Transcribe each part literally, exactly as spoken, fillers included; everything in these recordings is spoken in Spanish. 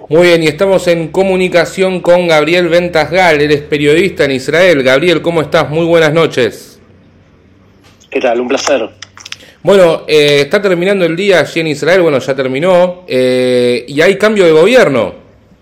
Muy bien, y estamos en comunicación con Gabriel Ventasgal, él es periodista en Israel. Gabriel, ¿cómo estás? Muy buenas noches. ¿Qué tal? Un placer. Bueno, eh, está terminando el día allí en Israel, bueno, ya terminó, eh, y hay cambio de gobierno.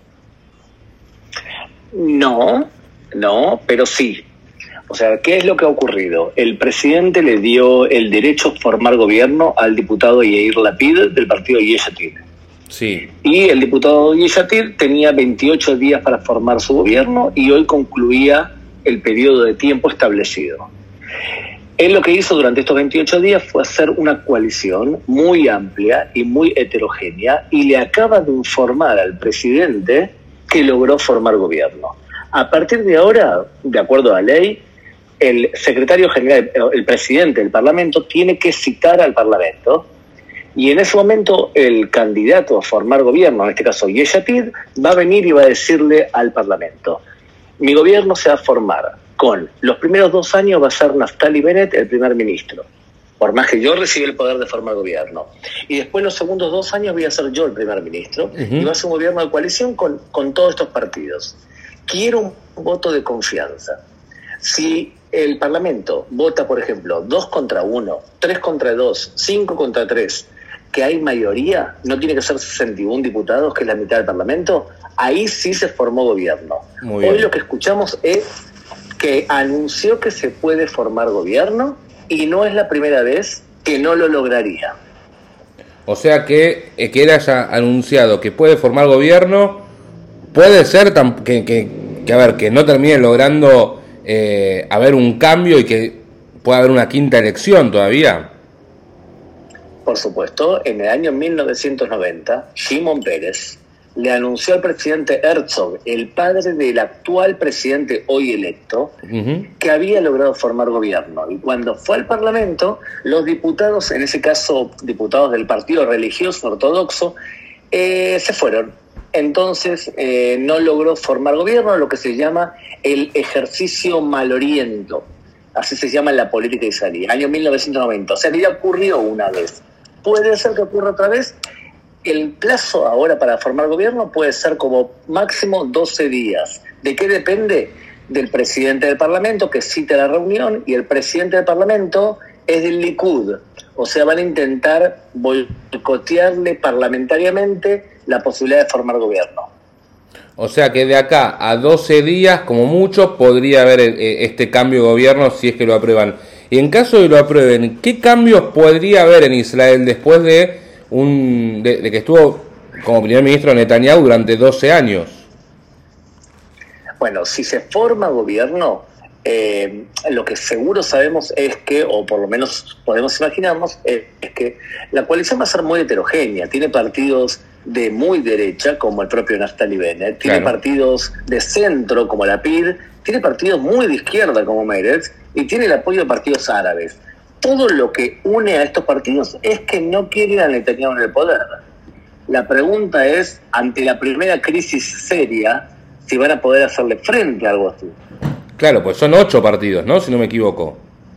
No, no, pero sí. O sea, ¿qué es lo que ha ocurrido? El presidente le dio el derecho a formar gobierno al diputado Yair Lapid del partido Yesh Atid. Sí. Y el diputado Yesh Atid tenía veintiocho días para formar su gobierno y hoy concluía el periodo de tiempo establecido. Él lo que hizo durante estos veintiocho días fue hacer una coalición muy amplia y muy heterogénea y le acaba de informar al presidente que logró formar gobierno. A partir de ahora, de acuerdo a la ley, el secretario general, el presidente del Parlamento, tiene que citar al Parlamento y en ese momento el candidato a formar gobierno, en este caso Yesh Atid, va a venir y va a decirle al Parlamento: mi gobierno se va a formar con los primeros dos años va a ser Naftali Bennett el primer ministro, por más que yo reciba el poder de formar gobierno. Y después los segundos dos años voy a ser yo el primer ministro, uh-huh. y va a ser un gobierno de coalición con, con todos estos partidos. Quiero un voto de confianza. Si el Parlamento vota, por ejemplo, dos contra uno, tres contra dos, cinco contra tres, que hay mayoría, no tiene que ser sesenta y uno diputados, que es la mitad del Parlamento, ahí sí se formó gobierno. Hoy lo que escuchamos es que anunció que se puede formar gobierno y no es la primera vez que no lo lograría. O sea que, eh, que él haya anunciado que puede formar gobierno, puede ser tam- que, que, que, a ver, que no termine logrando eh, haber un cambio y que pueda haber una quinta elección todavía. Por supuesto, en el año mil novecientos noventa, Shimon Peres le anunció al presidente Herzog, el padre del actual presidente hoy electo, uh-huh. que había logrado formar gobierno. Y cuando fue al Parlamento, los diputados, en ese caso diputados del partido religioso ortodoxo, eh, se fueron. Entonces eh, no logró formar gobierno, lo que se llama el ejercicio maloriento. Así se llama en la política israelí, año mil novecientos noventa. O sea, que ya ocurrió una vez. ¿Puede ser que ocurra otra vez? El plazo ahora para formar gobierno puede ser como máximo doce días. ¿De qué depende? Del presidente del Parlamento, que cita la reunión, y el presidente del Parlamento es del Likud. O sea, van a intentar boicotearle parlamentariamente la posibilidad de formar gobierno. O sea que de acá a doce días, como mucho, podría haber este cambio de gobierno si es que lo aprueban. Y en caso de lo aprueben, ¿qué cambios podría haber en Israel después de un de, de que estuvo como primer ministro Netanyahu durante doce años? Bueno, si se forma gobierno, eh, lo que seguro sabemos es que, o por lo menos podemos imaginarnos, es, es que la coalición va a ser muy heterogénea. Tiene partidos de muy derecha, como el propio Naftali Bennett, tiene claro. partidos de centro, como Lapid, tiene partidos muy de izquierda, como Meretz, y tiene el apoyo de partidos árabes. Todo lo que une a estos partidos es que no quieren a Netanyahu en el poder. La pregunta es, ante la primera crisis seria, si van a poder hacerle frente a algo así. Claro, pues son ocho partidos, ¿no? Si no me equivoco.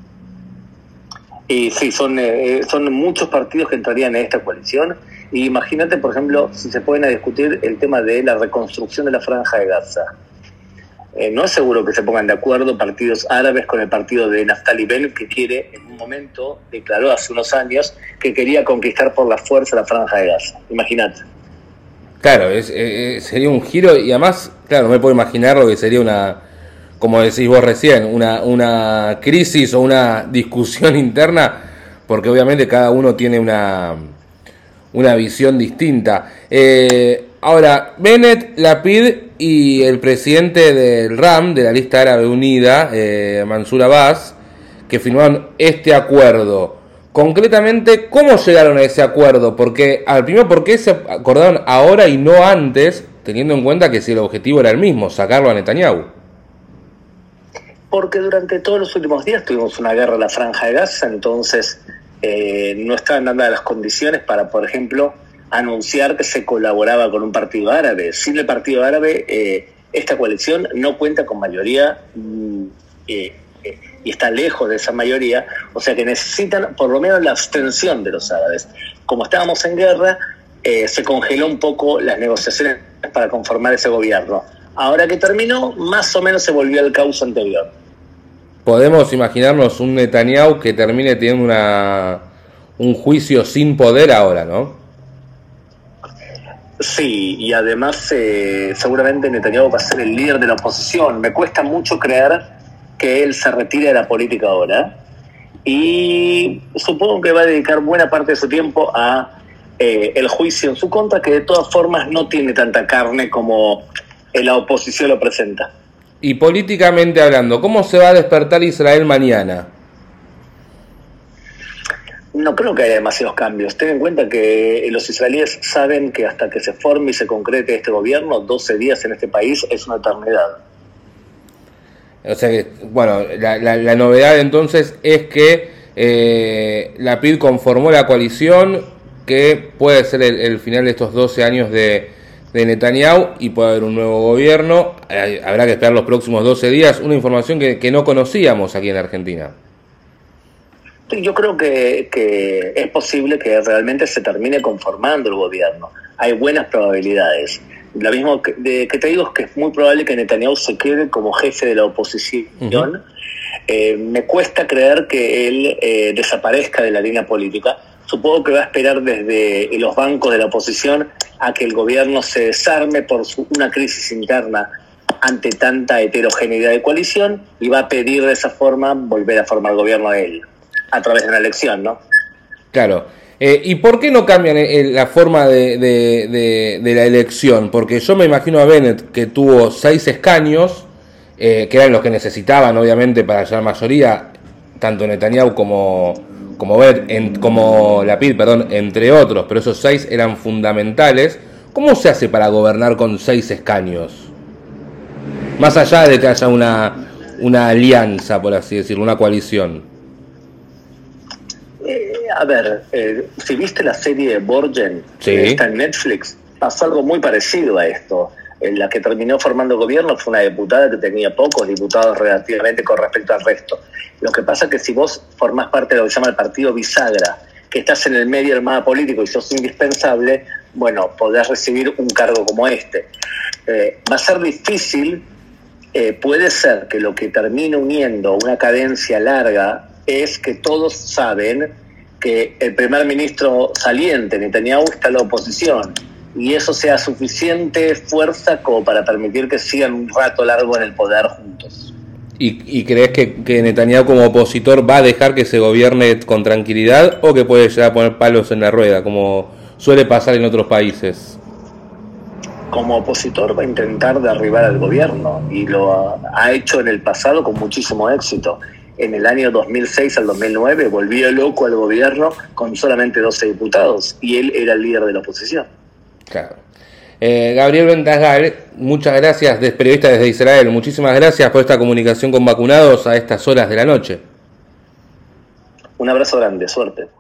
Y sí, son, eh, son muchos partidos que entrarían en esta coalición. Y imagínate, por ejemplo, si se pueden a discutir el tema de la reconstrucción de la Franja de Gaza. Eh, no es seguro que se pongan de acuerdo partidos árabes con el partido de Naftali Bennett, que quiere, en un momento, declaró hace unos años, que quería conquistar por la fuerza la Franja de Gaza. Imagínate. Claro, es, eh, sería un giro, y además, claro, no me puedo imaginar lo que sería una, como decís vos recién, una, una crisis o una discusión interna, porque obviamente cada uno tiene una, una visión distinta. Eh, ahora, Bennett, Lapid y el presidente del RAM, de la Lista Árabe Unida, eh, Mansour Abbas, que firmaron este acuerdo. Concretamente, ¿cómo llegaron a ese acuerdo? Porque, al primero, ¿por qué se acordaron ahora y no antes, teniendo en cuenta que si el objetivo era el mismo, sacarlo a Netanyahu? Porque durante todos los últimos días tuvimos una guerra en la Franja de Gaza, entonces eh, no estaban dando las condiciones para, por ejemplo, anunciar que se colaboraba con un partido árabe. Sin el partido árabe, eh, esta coalición no cuenta con mayoría eh, eh, y está lejos de esa mayoría, o sea que necesitan por lo menos la abstención de los árabes. Como estábamos en guerra, eh, se congeló un poco las negociaciones para conformar ese gobierno. Ahora que terminó, más o menos se volvió al caos anterior. Podemos imaginarnos un Netanyahu que termine teniendo una, un juicio sin poder ahora, ¿no? Sí, y además eh, seguramente Netanyahu va a ser el líder de la oposición. Me cuesta mucho creer que él se retire de la política ahora. Y supongo que va a dedicar buena parte de su tiempo a eh, el juicio en su contra, que de todas formas no tiene tanta carne como la oposición lo presenta. Y políticamente hablando, ¿cómo se va a despertar Israel mañana? No creo que haya demasiados cambios. Ten en cuenta que los israelíes saben que hasta que se forme y se concrete este gobierno, doce días en este país es una eternidad. O sea que, bueno, la, la, la novedad entonces es que eh, Lapid conformó la coalición, que puede ser el, el final de estos doce años de, de Netanyahu y puede haber un nuevo gobierno. Eh, habrá que esperar los próximos doce días, una información que, que no conocíamos aquí en Argentina. Yo creo que, que es posible que realmente se termine conformando el gobierno. Hay buenas probabilidades. Lo mismo que, de, que te digo es que es muy probable que Netanyahu se quede como jefe de la oposición. Uh-huh. Eh, me cuesta creer que él eh, desaparezca de la línea política. Supongo que va a esperar desde los bancos de la oposición a que el gobierno se desarme por su, una crisis interna ante tanta heterogeneidad de coalición, y va a pedir de esa forma volver a formar gobierno a él, a través de una elección, ¿no? Claro. Eh, ¿Y por qué no cambian eh, la forma de, de, de, de la elección? Porque yo me imagino a Bennett, que tuvo seis escaños, eh, que eran los que necesitaban, obviamente, para llegar mayoría, tanto Netanyahu como, como, Bennett, en, como Lapid, perdón, entre otros, pero esos seis eran fundamentales. ¿Cómo se hace para gobernar con seis escaños? Más allá de que haya una, una alianza, por así decirlo, una coalición. Eh, a ver, eh, si viste la serie de Borgen, sí, que está en Netflix, pasó algo muy parecido a esto. En la que terminó formando gobierno fue una diputada que tenía pocos diputados relativamente con respecto al resto. Lo que pasa es que si vos formás parte de lo que se llama el partido bisagra, que estás en el medio del mapa político y sos indispensable, bueno, podés recibir un cargo como este. Eh, va a ser difícil, eh, puede ser que lo que termine uniendo una cadencia larga es que todos saben que el primer ministro saliente, Netanyahu, está en la oposición, y eso sea suficiente fuerza como para permitir que sigan un rato largo en el poder juntos. ¿Y, y crees que, que Netanyahu como opositor va a dejar que se gobierne con tranquilidad, o que puede llegar a poner palos en la rueda, como suele pasar en otros países? Como opositor va a intentar derribar al gobierno, y lo ha, ha hecho en el pasado con muchísimo éxito. En el año dos mil seis al dos mil nueve volvió loco al gobierno con solamente doce diputados, y él era el líder de la oposición. Claro. Eh, Gabriel Ventasgal, muchas gracias, de periodista desde Israel. Muchísimas gracias por esta comunicación con Vacunados a estas horas de la noche. Un abrazo grande, suerte.